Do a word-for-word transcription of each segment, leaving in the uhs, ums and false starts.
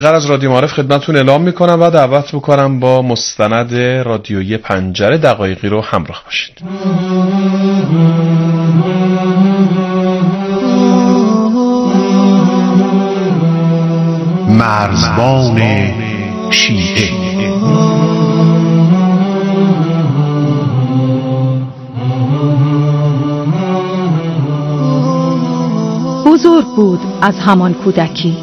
غیر از رادیو معارف خدمتتون اعلام میکنم و دعوت میکنم با مستند رادیویی پنجره دقایقی رو همراه باشید. مرزبان شیعه. بزرگ بود از همان کودکی.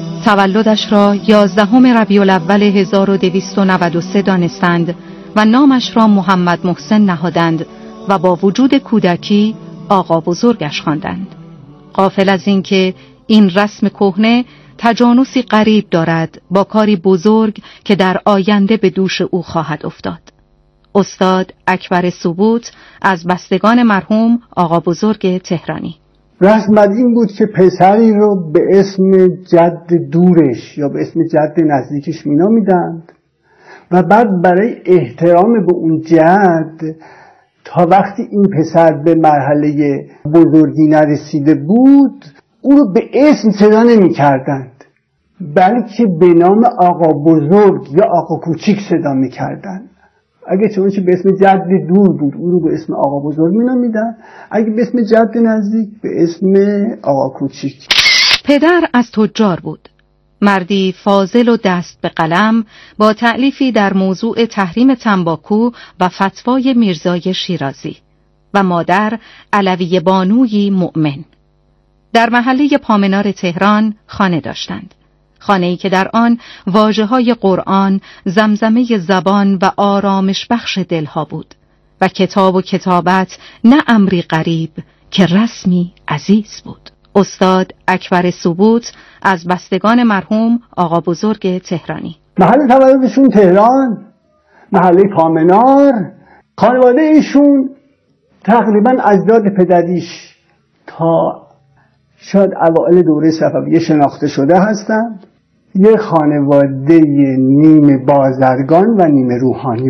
تولدش را یازدهم ربیع الاول هزار و دویست و نود و سه دانستند و نامش را محمد محسن نهادند و با وجود کودکی آقا بزرگش خواندند. غافل از اینکه این رسم کهنه تجانسی غریب دارد با کاری بزرگ که در آینده به دوش او خواهد افتاد. استاد اکبر سبوت از بستگان مرحوم آقا بزرگ تهرانی. رسم بر این بود که پسری رو به اسم جد دورش یا به اسم جد نزدیکش مینامیدند و بعد برای احترام به اون جد تا وقتی این پسر به مرحله بزرگی نرسیده بود او رو به اسم صدا نمی کردند، بلکه به نام آقا بزرگ یا آقا کوچیک صدا می کردند. اگه چونچه به اسم جد دور بود او رو به اسم آقا بزرگ می نامیدن، اگه به اسم جد نزدیک به اسم آقا کوچیک. پدر از تجار بود، مردی فاضل و دست به قلم با تألیفی در موضوع تحریم تنباکو و فتوای میرزای شیرازی، و مادر علوی بانویی مؤمن. در محله پامنار تهران خانه داشتند، خانه‌ای که در آن واژه‌های قرآن، زمزمه زبان و آرامش بخش دلها بود و کتاب و کتابت نه امری غریب که رسمی عزیز بود. استاد اکبر سبوت از بستگان مرحوم آقا بزرگ تهرانی. محل تولدشون تهران، محله پامنار. خانواده ایشون تقریبا اجداد پدریش تا شاید اوائل دوره صفویه شناخته شده هستند. یه خانواده نیمه بازرگان و نیمه روحانی.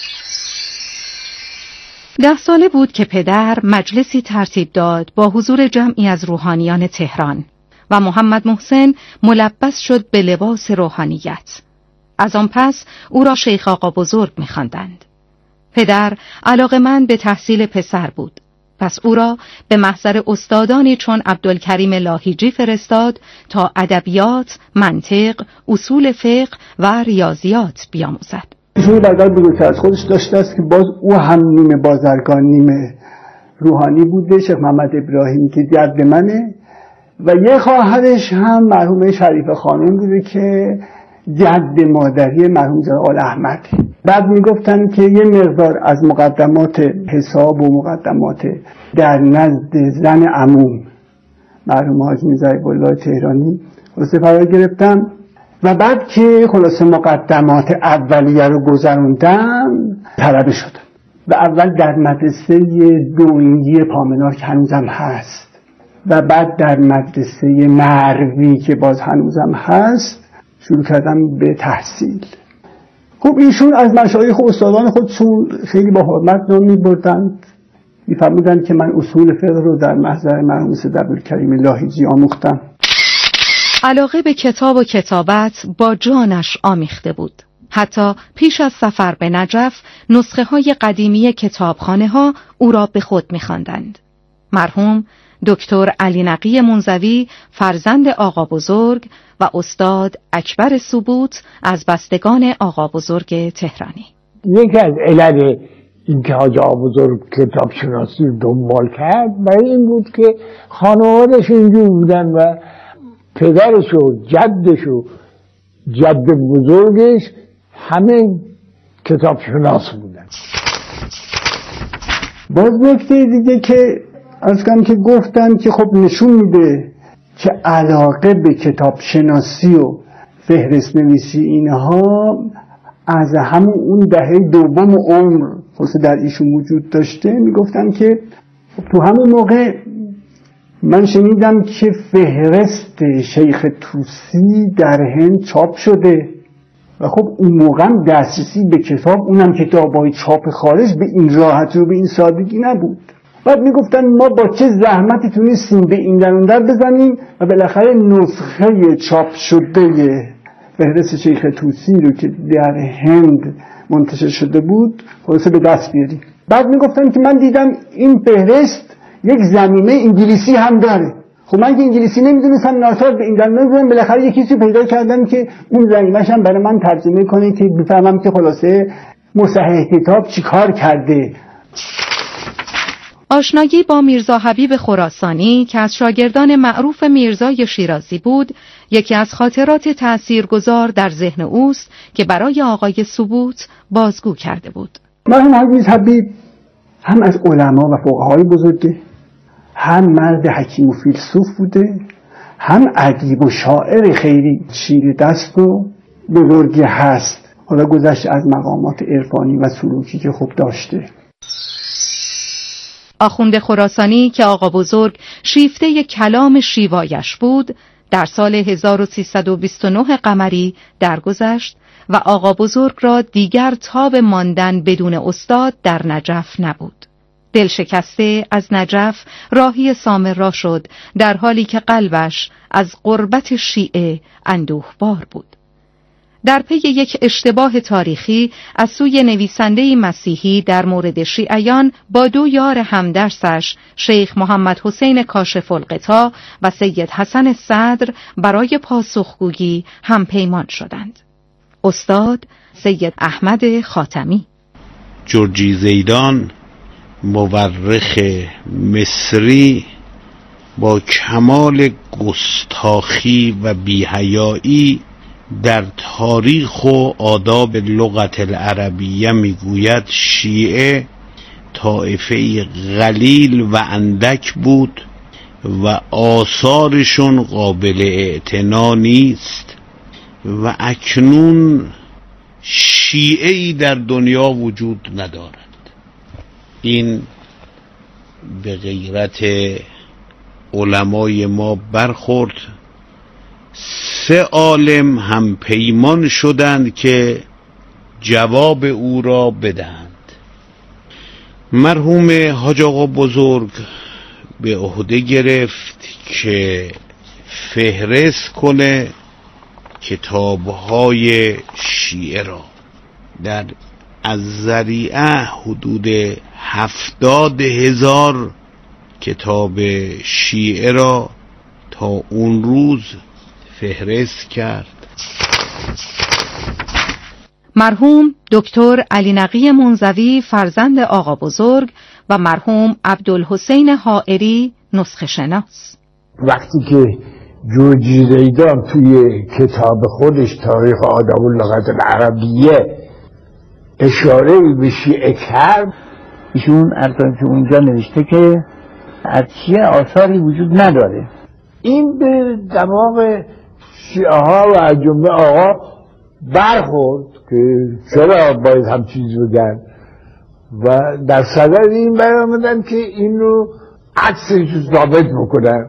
ده ساله بود که پدر مجلسی ترتیب داد با حضور جمعی از روحانیان تهران و محمد محسن ملبس شد به لباس روحانیت. از آن پس او را شیخ آقا بزرگ می‌خواندند. پدر علاقه‌مند به تحصیل پسر بود، پس او را به محضر استادانی چون عبدالکریم لاهیجی فرستاد تا ادبیات، منطق، اصول فقه و ریاضیات بیاموزد. ایشون برادر بزرگتر از خودش داشته است که باز او هم نیمه بازرگان نیمه روحانی بوده، شیخ محمد ابراهیم که جد منه، و یه خواهرش هم مرحومه شریفه خانم بوده که جد مادری مرحوم آل احمد. بعد میگفتن که یه مقدار از مقدمات حساب و مقدمات در نزد زن عموم مرحوم حاج میرزا الله تهرانی خلاصه فرا گرفتم و بعد که خلاصه مقدمات اولیه رو گذروندم طلبه شدم و اول در مدرسه دوینگی پامنار که هنوزم هست و بعد در مدرسه مروی که باز هنوزم هست شروع کردم به تحصیل. خب ایشون از مشایخ و استادان خودشون خیلی با حرمت نام می‌بردند، می‌فرمودند که من اصول فقه رو در محضر مرحوم سید عبدالکریم لاهیجی آموختم. علاقه به کتاب و کتابت با جانش آمیخته بود. حتی پیش از سفر به نجف نسخه های قدیمی کتابخانه ها او را به خود می‌خواندند. مرحوم دکتر علی نقی منزوی فرزند آقا بزرگ و استاد اکبر سبوت از بستگان آقا بزرگ تهرانی. یکی از علل اینکه حاج آقا بزرگ کتاب شناسی رو دنبال کرد برای این بود که خانوادش اینجور بودن و پدرش و جدش و جد بزرگش همه کتاب شناس بودن. باز نکته دیگه که از کم که گفتن که خب نشون میده که علاقه به کتاب شناسی و فهرست نویسی اینها از همون اون دهه دوم عمر خصوصا در ایشون وجود داشته. میگفتن که تو همون موقع من شنیدم که فهرست شیخ طوسی در هند چاپ شده و خب اون موقع هم دسترسی به کتاب، اونم کتابای چاپ خارج، به این راحتی و به این سادگی نبود. بعد میگفتن ما با چه زحمتی تونستیم به این در اون در بزنیم و بالاخره نسخه چاپ شده فهرست شیخ طوسی رو که در هند منتشر شده بود خلاصه به دست بیاریم. بعد میگفتن که من دیدم این فهرست یک ضمیمه انگلیسی هم داره. خب من که انگلیسی نمیدونستم، ناچار به انگلیسی بودم، بالاخره یکی چیزی پیدا کردم که اون ضمیمه‌ش هم برای من ترجمه کنه که بفهمم که خلاصه مصحح کتاب چیکار کرده. آشنایی با میرزا حبیب خراسانی که از شاگردان معروف میرزای شیرازی بود، یکی از خاطرات تأثیرگذار در ذهن اوست که برای آقای سبوت بازگو کرده بود. مرحوم حبیب حبیب هم از علما و فقهای بزرگه، هم مرد حکیم و فیلسوف بوده، هم ادیب و شاعر خیلی چیره دست و بزرگی هست. حالا گذشت از مقامات عرفانی و سلوکی که خوب داشته. آخوند خراسانی که آقا بزرگ شیفته کلام شیوایش بود، در سال هزار و سیصد و بیست و نه قمری درگذشت و آقا بزرگ را دیگر تاب ماندن بدون استاد در نجف نبود. دل شکسته از نجف راهی سامرا شد، در حالی که قلبش از غربت شیعه اندوهبار بود. در پی یک اشتباه تاریخی از سوی نویسنده مسیحی در مورد شیعیان با دو یار همدرسش شیخ محمد حسین کاشف الغطا و سید حسن صدر برای پاسخگویی هم پیمان شدند. استاد سید احمد خاتمی. جورجی زیدان مورخ مصری با کمال گستاخی و بی‌حیایی در تاریخ و آداب لغت العربیه میگوید شیعه طایفه قلیل و اندک بود و آثارشون قابل اعتنا نیست و اکنون شیعه‌ای در دنیا وجود ندارد. این به غیرت علمای ما برخورد. سه عالم هم پیمان شدند که جواب او را بدهند. مرحوم حاج آقا بزرگ به عهده گرفت که فهرست کنه کتاب‌های شیعه را. در از ذریعه حدود هفتاد هزار کتاب شیعه را تا اون روز فهرست کرد. مرحوم دکتر علی نقی منزوی فرزند آقا بزرگ و مرحوم عبدالحسین حائری نسخه شناس. وقتی که جورجی زیدان توی کتاب خودش تاریخ آداب اللغت العربیه اشاره به شیعه کرد، ایشون البته که اونجا نوشته که از شیعه آثاری وجود نداره. این به دماغ شیعه ها و از جمله آقا برخورد که چرا باید هم چیز بگن و در صدد این برآمدن که این رو عکسش ثابت بکنن.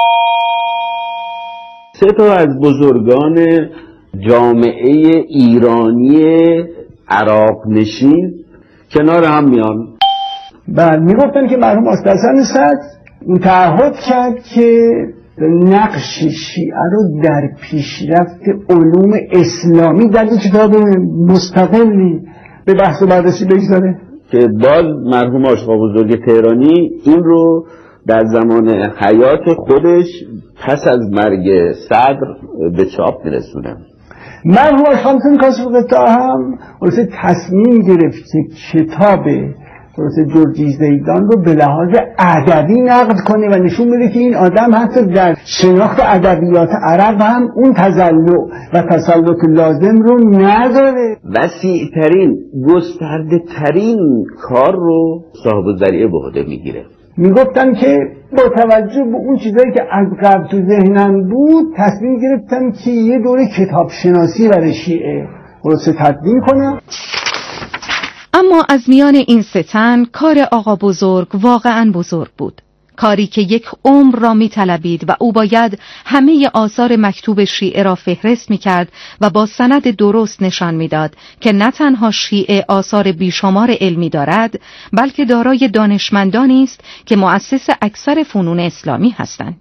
سه تا از بزرگان جامعه ایرانی عراق نشین کنار هم میان. بله، میگفتن که مرحوم استاد حسن صدر اون تعهد کرد که نقش شیعه رو در پیشرفت علوم اسلامی در کتاب مستقلی به بحث و بررسی بگذاره، که باز مرحوم آقا بزرگ تهرانی این رو در زمان حیات خودش پس از مرگ صدر به چاپ میرسونه. مرحوم آقا کاشف الغطا هم واسه تصمیم گرفت که کتاب واسه جورجی زیدان رو به لحاظ ادبی نقد کنه و نشون بده که این آدم حتی در شناخت ادبیات عرب هم اون تزلع و تسلط لازم رو نداره. وسیع ترین گسترده ترین کار رو صاحب الذریعه به عهده میگیره. میگفتن که با توجه به اون چیزایی که از قبل تو ذهنم بود تصمیم گرفتم که یه دوره کتاب شناسی برای شیعه واسه تدوین کنم. اما از میان این سه تن کار آقا بزرگ واقعاً بزرگ بود. کاری که یک عمر را می طلبید و او باید همه آثار مکتوب شیعه را فهرست می کرد و با سند درست نشان می داد که نه تنها شیعه آثار بیشمار علمی دارد، بلکه دارای دانشمندانی است که مؤسس اکثر فنون اسلامی هستند.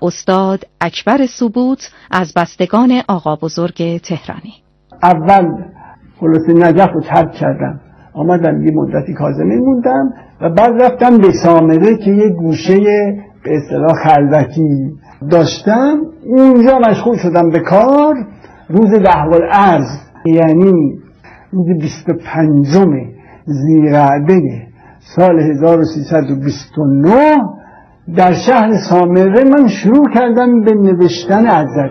استاد اکبر سبوت از بستگان آقا بزرگ تهرانی. اول خلاصه نجف رو ترک کردم، آمدم یه مدتی کاظمی موندم و بعد رفتم به سامره که یه گوشه به اصطلاح خلوتی داشتم، اونجا مشغول شدم به کار. روز دهوالعرض یعنی روز بیست و پنجم ذیقعده سال هزار و سیصد و بیست و نه در شهر سامره من شروع کردم به نوشتن عزری.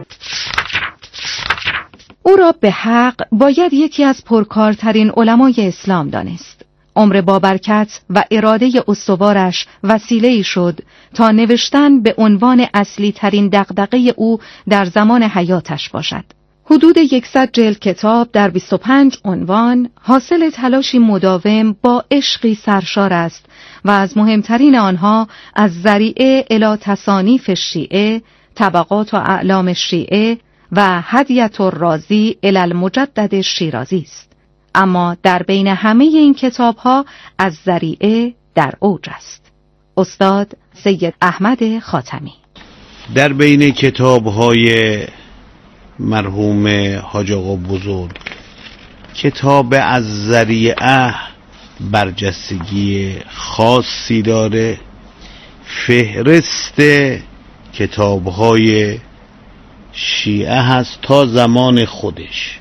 او را به حق باید یکی از پرکارترین علمای اسلام دانست. عمر بابرکت و اراده استوارش وسیله‌ای شد تا نوشتن به عنوان اصلی ترین دغدغه او در زمان حیاتش باشد. حدود یکصد جلد کتاب در بیست و پنج عنوان حاصل تلاشی مداوم با عشقی سرشار است و از مهمترین آنها از ذریعه الی تصانیف شیعه، طبقات و اعلام شیعه و هدیة الرازی الی المجدد شیرازی است. اما در بین همه این کتاب‌ها از ذریعه در اوج است. استاد سید احمد خاتمی. در بین کتاب‌های مرحوم حاج آقا بزرگ کتاب از ذریعه برجستگی خاصی داره. فهرست کتاب‌های شیعه هست تا زمان خودش.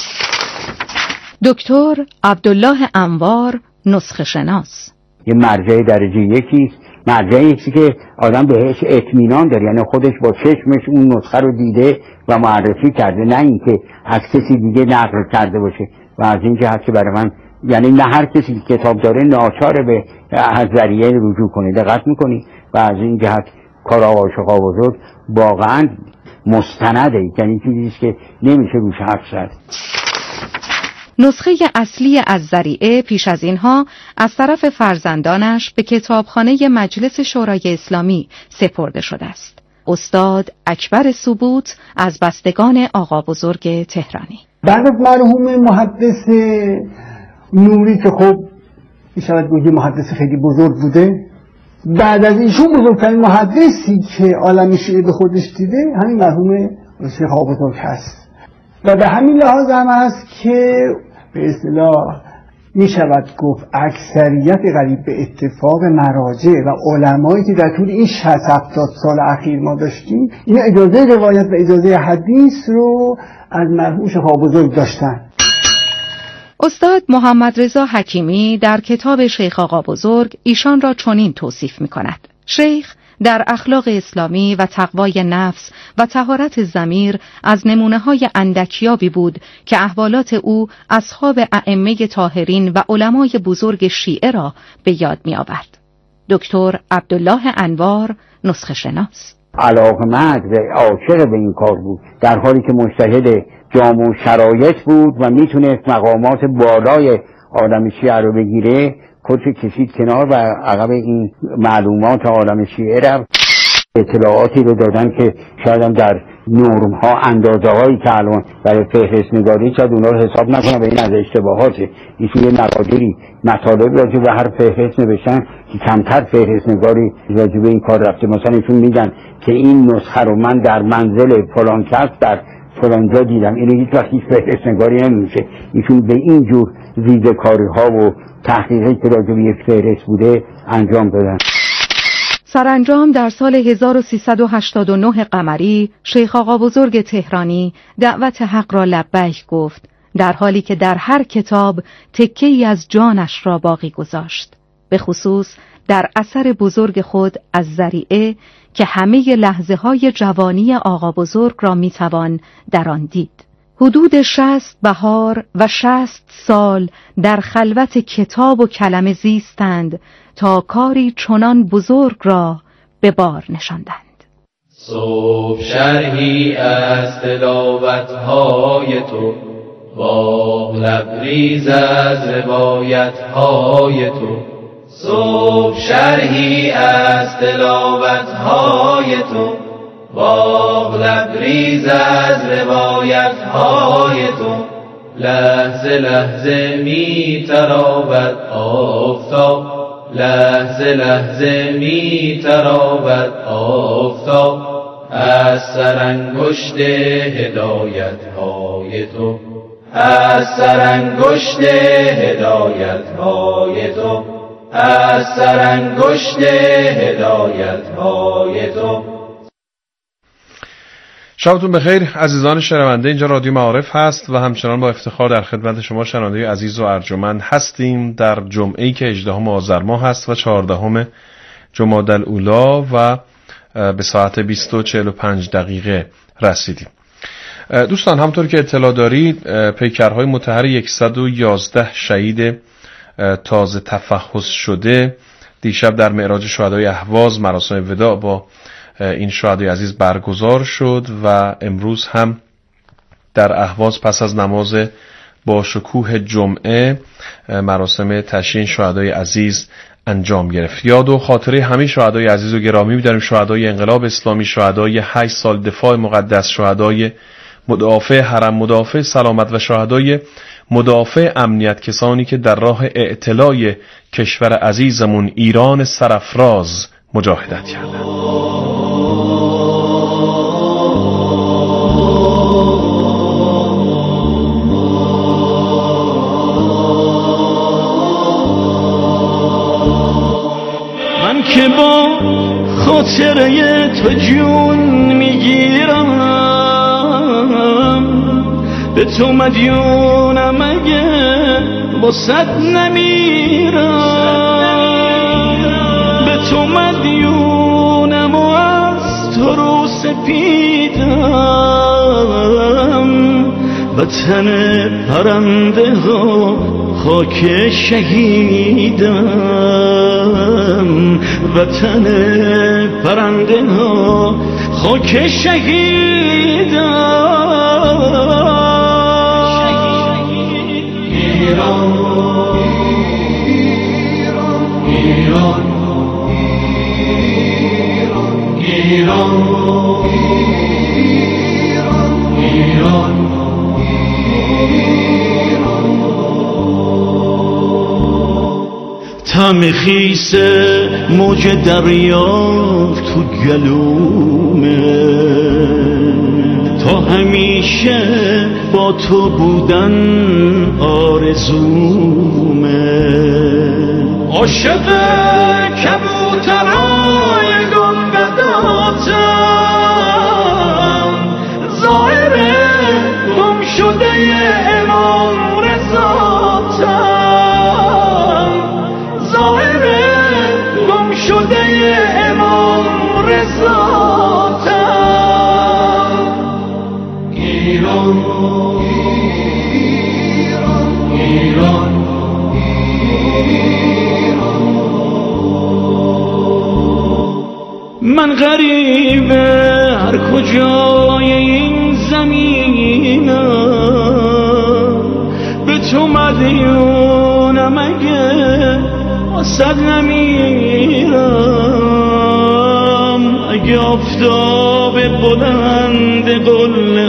دکتر عبدالله انوار، نسخه شناس. یه مرجع درجه یکی، مرجعی که آدم بهش اطمینان داره، یعنی خودش با چشمش اون نسخه رو دیده و معرفی کرده، نه اینکه از کسی دیگه نقل کرده باشه. و از این جهت که برای من یعنی نه هر کسی که کتاب داره ناچاره به از ذریعه رجوع کنه. دقت میکنی؟ و از این جهت کار آقا شقا بزرگ واقعا مستنده، یعنی چیزیست که نمیشه روش حرف زد. نسخه اصلی از ذریعه پیش از اینها از طرف فرزندانش به کتابخانه مجلس شورای اسلامی سپرده شده است. استاد اکبر سبوت از بستگان آقا بزرگ تهرانی. بعد مرحوم محدث نوری که خب میشود گویی محدث خیلی بزرگ بوده، بعد از ایشون بزرگترین محدثی که عالم شیعه به خودش دیده همین مرحوم شیخ آقا بزرگ هست. و به همین لحاظ هم هست که به اصطلاح می شود گفت اکثریت قریب به اتفاق مراجع و علمایی که در طول این شصت هفتاد سال اخیر ما داشتیم این اجازه روایت و اجازه حدیث رو از مرحوم شیخ آقا بزرگ داشتن. استاد محمد رضا حکیمی در کتاب شیخ آقا بزرگ ایشان را چنین توصیف می کند: شیخ در اخلاق اسلامی و تقوای نفس و طهارت ضمیر از نمونه‌های اندکیابی بود که احوالات او اصحاب ائمه طاهرین و علمای بزرگ شیعه را به یاد می‌آورد. دکتر عبدالله انوار، نسخه شناس. علاقمند و عاشق به این کار بود، در حالی که مجتهد جامع شرایط بود و میتونست مقامات بالای عالم شیعه رو بگیره، خودش کشید کنار و عقب این معلومات عالم شیعه رفت. اطلاعاتی رو دادن که شاید هم در نرم ها اندازه هایی که الان برای فهرست نگاری شاید اونا رو حساب نکنم و این از اشتباهاته. ایشون یه مقادیری مطالب راجع به هر فهرست نوشتن که کمتر فهرست نگاری راجع به این کار رفته. مثلا ایشون میگن که این نسخه رو من در منزل فلان کس در فلان جا دیدم، اینو هیچ وقت هیچ فهرست نگاری نمیشه. ایشون به این جور ریزه‌کاری ها و تحقیقی که راجع به یک فهرست بوده انجام دادن. سرانجام در سال هزار و سیصد و هشتاد و نه قمری شیخ آقا بزرگ تهرانی دعوت حق را لبیک گفت، در حالی که در هر کتاب تکه‌ای از جانش را باقی گذاشت، به خصوص در اثر بزرگ خود از ذریعه که همه لحظه های جوانی آقا بزرگ را میتوان در آن دید. حدود شصت بهار و شصت سال در خلوت کتاب و کلمه زیستند تا کاری چنان بزرگ را به بار نشاندند. صبح شرحی از تلاوت‌های تو، باغ لبریز از روایت‌های تو. صبح شرحی از تلاوت‌های تو، باغ لبریز از روایت‌های تو. لحظه لحظه می تراود آفتاب، لحظه لحظه می تراود آفتاب از سرانگشت هدایت های تو، از سرانگشت هدایت های تو، از سرانگشت هدایت های تو. شبتون بخیر عزیزان شنونده، اینجا رادیو معارف هست و همچنان با افتخار در خدمت شما شنونده عزیز و ارجمند هستیم در جمعه‌ای که هجدهم آذر ماه هست و چهاردهم جمادی الاولی و به ساعت بیست و چهل و پنج دقیقه رسیدیم. دوستان همطور که اطلاع دارید پیکرهای مطهر صد و یازده شهید تازه تفحص شده دیشب در معراج شهدای اهواز مراسم وداع با این شهدای عزیز برگزار شد و امروز هم در اهواز پس از نماز با شکوه جمعه مراسم تشییع شهدای عزیز انجام گرفت. یاد و خاطره همه شهدای عزیز و گرامی می‌داریم، شهدای انقلاب اسلامی، شهدای هشت سال دفاع مقدس، شهدای مدافع حرم، مدافع سلامت و شهدای مدافع امنیت، کسانی که در راه اعتلاء کشور عزیزمون ایران سرافراز مجاهدت کردند. من که با خاطره تو جون میگیرم، به تو مدیونم اگه با صد نمیرم، به تو مدیونم و از تو رو سپیدم، وطن پرنده ها خاک شهیدم، وطن پرنده ها خاک شهیدم. ایران ایران ایران ایران طعم خیس موج دریا تو گلومه، تا همیشه با تو بودن آرزومه، عاشق کبوترهای گنبداتم، ظاهر گم شده امام رضاتم، ظاهر گم شده امام رضاتم. ایران ایران من غریب هر کجای این زمینم، به تو مدیونم اگه واسد نمیرم، اگه آفتاب بلند قله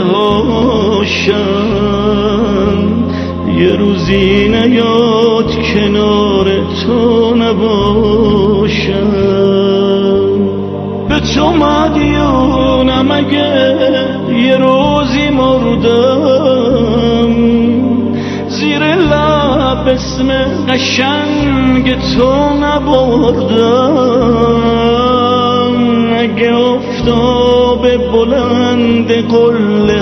هاشم یه روزی نیاد کنار تو نباشم، به تو مدیونم اگه یه روزی مردم، زیر لب اسم قشنگ تو نبردم، اگه آفتاب بلند قله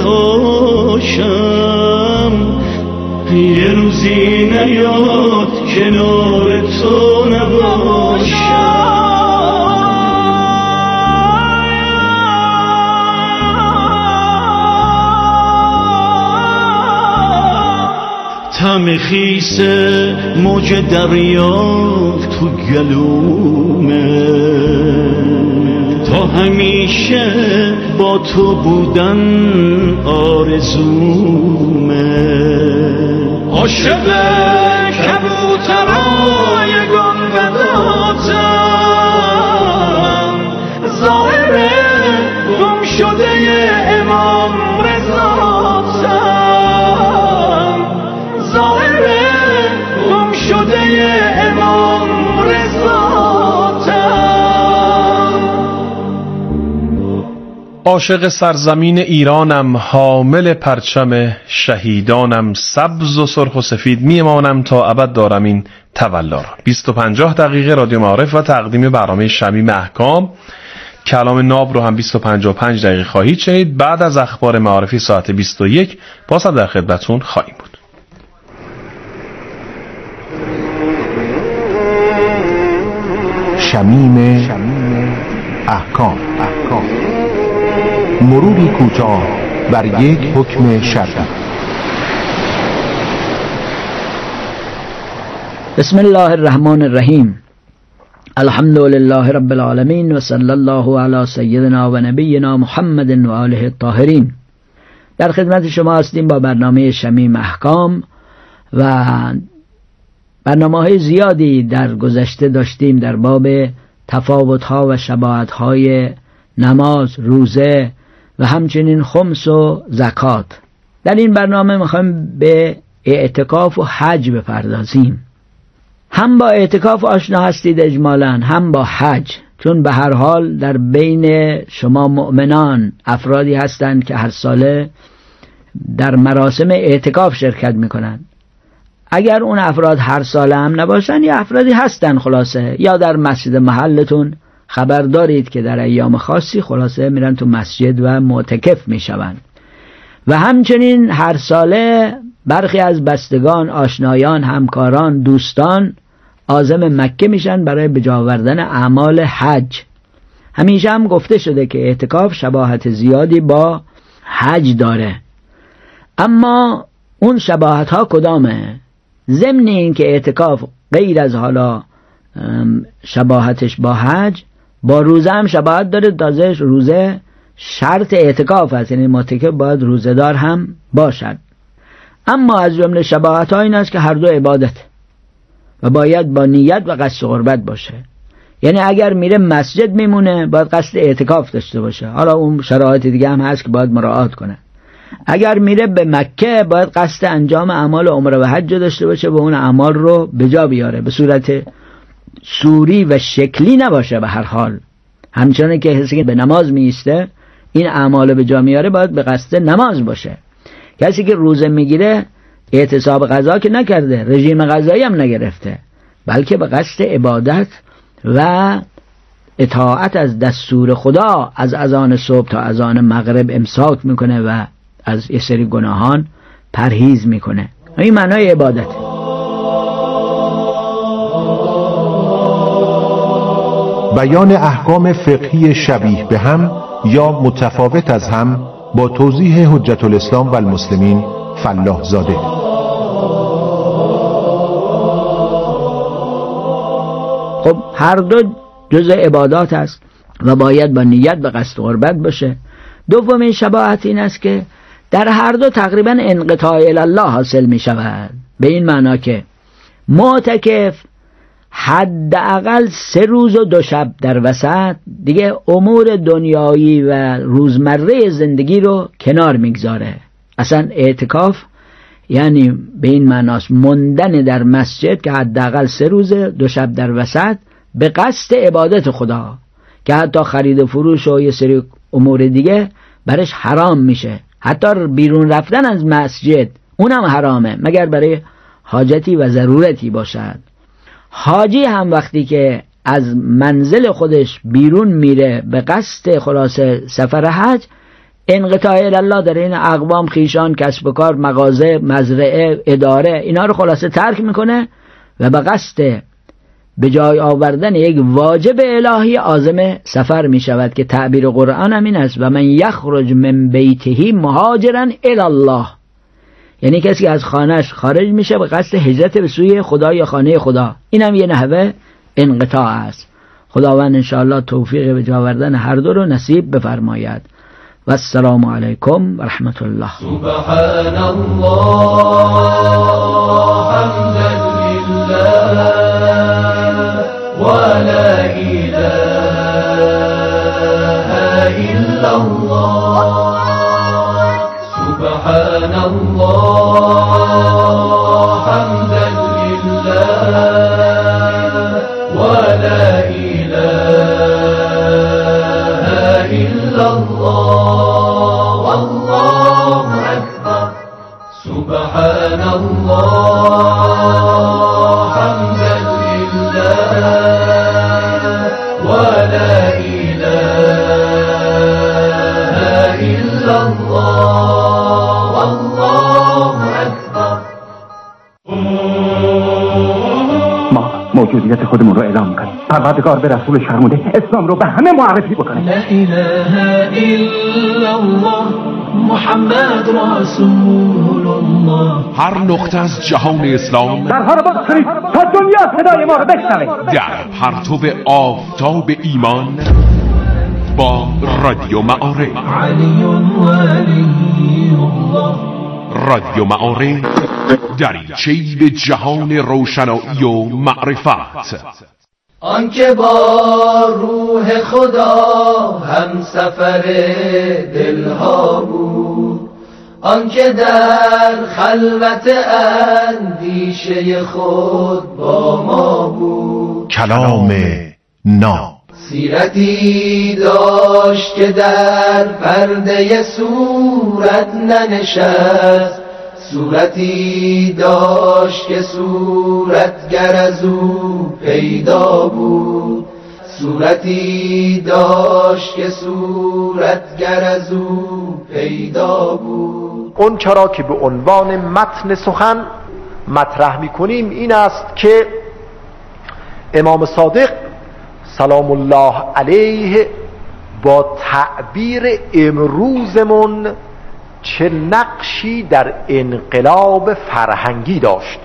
هاشم یه روزی نیاد کنار تو نباشم. طعم خیس موج دریا تو گلومه، تا همیشه با تو بودن آرزومه، عاشق کبوترهای گنبداتم، ظاهر گم شده امام رضاتم، ظاهر گم شده امام رضاتم. عاشق سرزمین ایرانم، حامل پرچم شهیدانم، سبز و سرخ و سفید میمانم تا ابد دارم این تولا را. بیست و پنجاه دقیقه رادیو معارف و تقدیم برنامه شمیم احکام. کلام ناب رو هم بیست و پنج و پنج دقیقه خواهید شنید. بعد از اخبار معارفی ساعت بیست و یک باز در خدمتتون خواهیم بود. شمیم احکام. احکام مروری کوتاه بر یک حکم شرعی. بسم الله الرحمن الرحیم. الحمد لله رب العالمین و صلی الله علی سیدنا و نبینا محمد و آله الطاهرین. در خدمت شما هستیم با برنامه شمیم احکام و برنامه‌های زیادی در گذشته داشتیم در باب تفاوت‌ها و شباهت‌های نماز، روزه و همچنین خمس و زکات. در این برنامه می‌خوایم به اعتکاف و حج بپردازیم. هم با اعتکاف آشنا هستید اجمالاً، هم با حج، چون به هر حال در بین شما مؤمنان افرادی هستند که هر ساله در مراسم اعتکاف شرکت می‌کنند. اگر اون افراد هر ساله هم نباشن، یا افرادی هستن خلاصه، یا در مسجد محلتون خبر دارید که در ایام خاصی خلاصه میرن تو مسجد و معتکف میشون. و همچنین هر ساله برخی از بستگان، آشنایان، همکاران، دوستان عازم مکه میشن برای بجا آوردن اعمال حج. همیشه هم گفته شده که اعتکاف شباهت زیادی با حج داره. اما اون شباهت ها کدامه؟ ضمن این که اعتکاف غیر از حالا شباهتش با حج، با روزه هم شباهت داره. تازه روزه شرط اعتکاف است، یعنی معتکف باید روزه‌دار هم باشد. اما از جمله شباهت ها این است که هر دو عبادت و باید با نیت و قصد قربت باشه. یعنی اگر میره مسجد میمونه باید قصد اعتکاف داشته باشه، حالا اون شرایط دیگه هم هست که باید مراعات کنه. اگر میره به مکه باید قصد انجام اعمال عمره و حج داشته باشه و اون اعمال رو به جا بیاره، به صورت صوری و شکلی نباشه. به هر حال همچنان که کسی که به نماز میسته این اعمال به جا میاره باید به قصد نماز باشه. کسی که روزه میگیره اعتصاب غذا که نکرده، رژیم غذایی هم نگرفته، بلکه به قصد عبادت و اطاعت از دستور خدا از اذان صبح تا اذان مغرب امساک میکنه و از یه سری گناهان پرهیز میکنه. این معنای عبادت. بیان احکام فقهی شبیه به هم یا متفاوت از هم با توضیح حجت الاسلام و المسلمین فلاح زاده. خب هر دو جزء عبادات است و باید با نیت و قصد قربت باشه. دومین شباهت این است که در هر دو تقریبا انقطاع الله حاصل می شود، به این معنا که معتکف حداقل سه روز و دو شب در وسط دیگه امور دنیایی و روزمره زندگی رو کنار میگذاره. اصلا اعتکاف یعنی به این معناست موندن در مسجد که حداقل سه روز دو شب در وسط به قصد عبادت خدا، که حتی خرید و فروش و یه سری امور دیگه برش حرام میشه. حتی بیرون رفتن از مسجد اونم حرامه مگر برای حاجتی و ضرورتی باشد. حاجی هم وقتی که از منزل خودش بیرون میره به قصد خلاصه سفر حج، انقطاع الله در این اقوام، خیشان، کسب و کار، مغازه، مزرعه، اداره، اینا رو خلاصه ترک میکنه و به قصد به جای آوردن یک واجب الهی عازم سفر می شود که تعبیر قرآن هم این است: و من یخرج من بیته مهاجرا الی الله. یعنی کسی از خانهش خارج میشه به قصد هجرت به سوی خدا یا خانه خدا. این هم یه نحوه انقطاع است. خداوند انشاءالله توفیق به جا آوردن هر دو رو نصیب بفرماید. و السلام علیکم و رحمت الله. سبحان الله حمدا لله ولا إله إلا الله. سبحان الله حمدا لله ولا إله إلا الله. سبحان الله حمدا لله ولا إله إلا الله والله أكبر. ما موجودیت خودمون رو اعلام میکنیم. پروردگار به رسولش فرموده اسلام رو به همه معرفی بکنه. لا اله الا الله محمد رسول الله. هر نقطه از جهان اسلام در هر باز کنید تا دنیا صدای ما رو بشنوه. در پرتو آفتاب ایمان با رادیو معارف. علی ولی الله. رادیو معارف دریچه‌ای به جهان روشنایی و معرفت. آنکه با روح خدا هم سفر دلها بود، آنکه در خلوت اندیشه خود با ما بود. کلام ناب سیرتی داشت که در پرده صورت ننشست، صورتی داشت که صورتگر از او پیدا بود، صورتی داشت که صورتگر از او پیدا بود. اون چرا که به عنوان متن سخن مطرح می‌کنیم این است که امام صادق سلام الله علیه با تعبیر امروزمون چه نقشی در انقلاب فرهنگی داشت.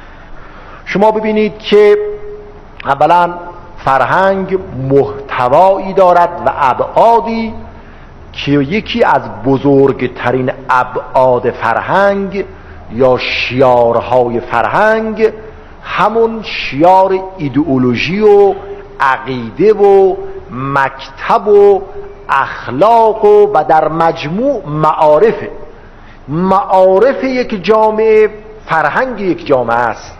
شما ببینید که اولا فرهنگ محتوایی دارد و ابعادی که یکی از بزرگترین ابعاد فرهنگ یا شیارهای فرهنگ همون شیار ایدئولوژی و عقیده و مکتب و اخلاق و, و در مجموع معارفه. معارف یک جامعه فرهنگ یک جامعه است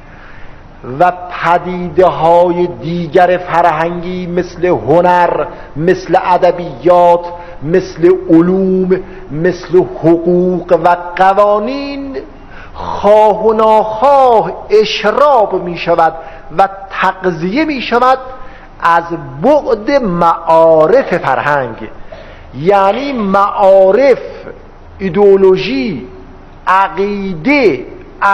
و پدیده های دیگر فرهنگی مثل هنر، مثل ادبیات، مثل علوم، مثل حقوق و قوانین خواه و ناخواه اشراب می شود و تغذیه می شود از بعد معارف فرهنگ. یعنی معارف، ایدئولوژی، عقیده،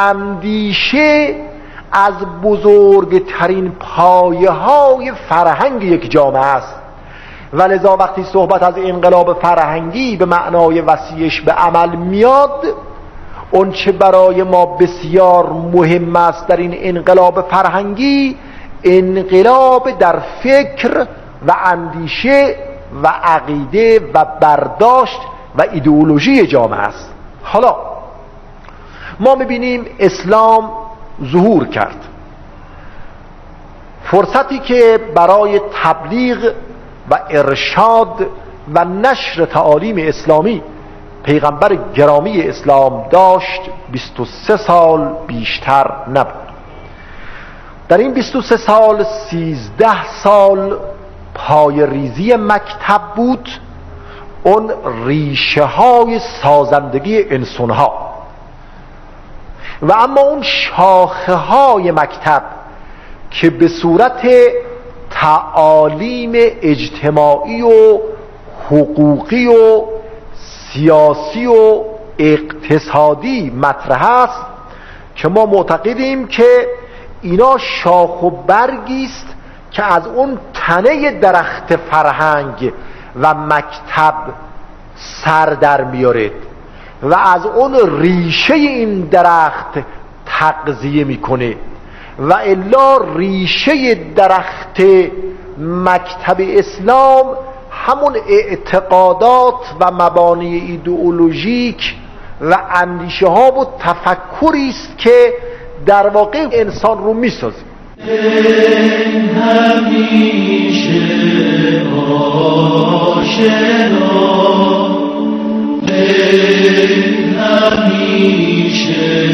اندیشه از بزرگترین پایه های فرهنگ یک جامعه است و لذا وقتی صحبت از انقلاب فرهنگی به معنای وسیعش به عمل میاد، اون چه برای ما بسیار مهم است در این انقلاب فرهنگی انقلاب در فکر و اندیشه و عقیده و برداشت و ایدئولوژی جامعه است. حالا ما میبینیم اسلام ظهور کرد، فرصتی که برای تبلیغ و ارشاد و نشر تعالیم اسلامی پیغمبر گرامی اسلام داشت بیست و سه سال بیشتر نبود. در این بیست و سه سال سیزده سال پای ریزی مکتب بود، اون ریشه های سازندگی انسان ها، و اما اون شاخه های مکتب که به صورت تعالیم اجتماعی و حقوقی و سیاسی و اقتصادی مطرح است که ما معتقدیم که اینا شاخ و برگی است که از اون تنه درخت فرهنگ و مکتب سر در میارد و از اون ریشه این درخت تغذیه میکنه، و الا ریشه درخت مکتب اسلام همون اعتقادات و مبانی ایدئولوژیک و اندیشه ها و تفکری است که در واقع انسان رو میسازه. همیشه آشنا، همیشه